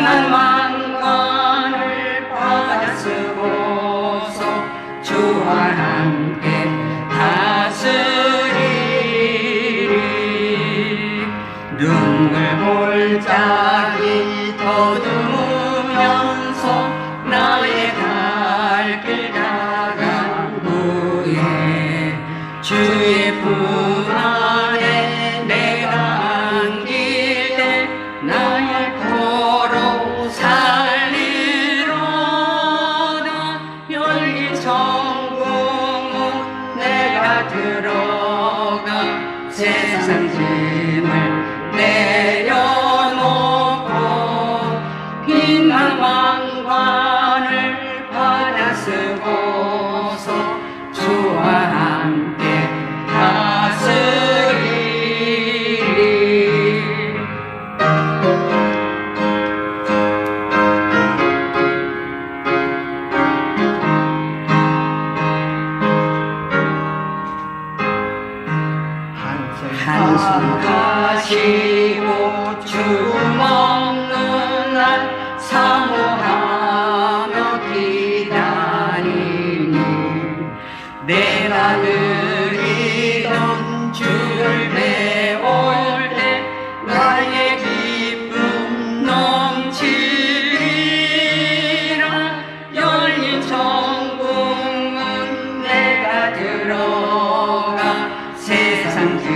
빛난 왕관을 받아 쓰고서 주와 함께 다스리리. 눈물 골짜기 더듬으면서 나의 갈 길 다간 후에 주의 품 안에 내가 안길 때 나의 도로 살리로다. 열린 천국문 내가 들어가 세상 짐을 내려놓고 빛난 왕관을 받아 쓰고서 주와 함께 다스리리. 한숨 가시고 주먹는 날 사모하며 기다리니 내가 드리던 주를 배울 때 나의 기쁨 넘치리라. 열린 천국문 내가 들어가 세상